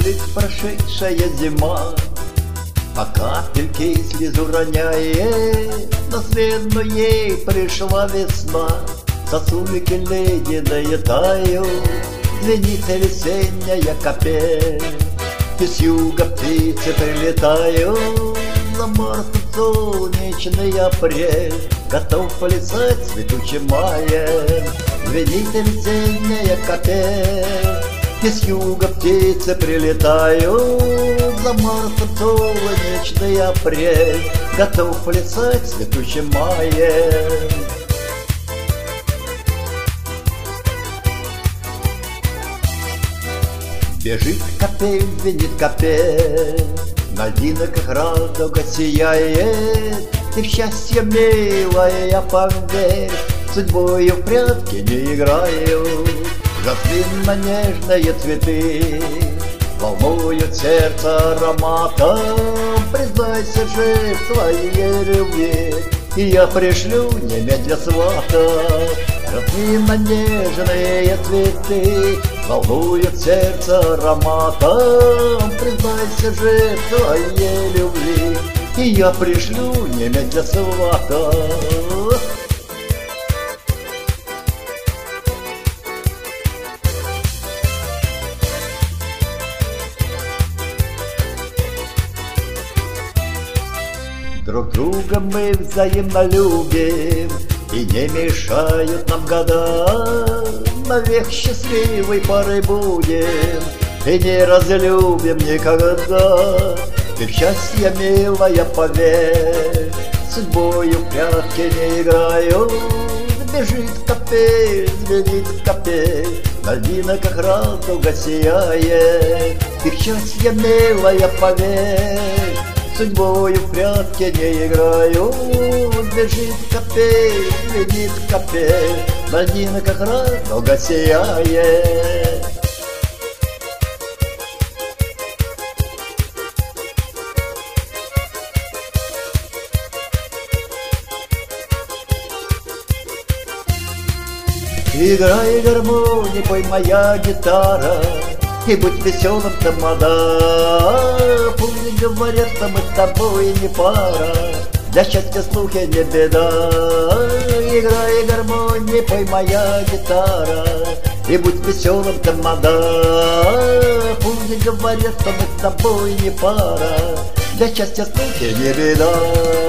Бежит прошедшая зима, по капельке слезу роняет, на смену ей пришла весна. Сосульки ледяные тают, звенит весенняя капель. Из юга птицы прилетают, на Марс солнечный апрель. Готов полисать цветучим маем, звенит весенняя капель. Из юга птицы прилетают, за Марсом солнечный апрель. Готов плясать цветущим маем. Бежит капель, звенит капель, на льдинах радуга сияет. И в счастье милое я поверь, судьбою в прятки не играю. Жасминно-нежные цветы волнуют сердце ароматом. Признайся же в своей любви, и я пришлю немедля свата. Жасминно-нежные цветы волнуют сердце ароматом. Признайся же в своей любви, и я пришлю немедля свата. Друг друга мы взаимно любим, и не мешают нам года. Навек счастливой парой будем, и не разлюбим никогда. Ты в счастье, милая, поверь, судьбою в прятки не играю. Бежит капель, звенит капель, на льдинах радуга сияет. Ты в счастье, милая, поверь, судьбою в прятки не играю. Бежит капель, звенит капель, на льдинах радуга сияет. Играй гармонии, пой моя гитара, и будь веселым тамада. Пусть говорят, что мы с тобой не пара, для счастья слухи не беда. Играй гармонии, пой моя гитара, и будь веселым тамада. Пусть говорят, что мы с тобой не пара, для счастья слухи не беда.